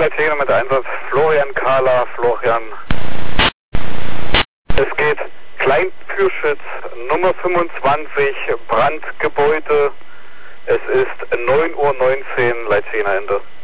Leitstehender mit Einsatz Florian Kahler, Florian. Es geht Kleinpürschitz, Nummer 25, Brandgebäude. Es ist 9:19 Uhr, Leitstehender Ende.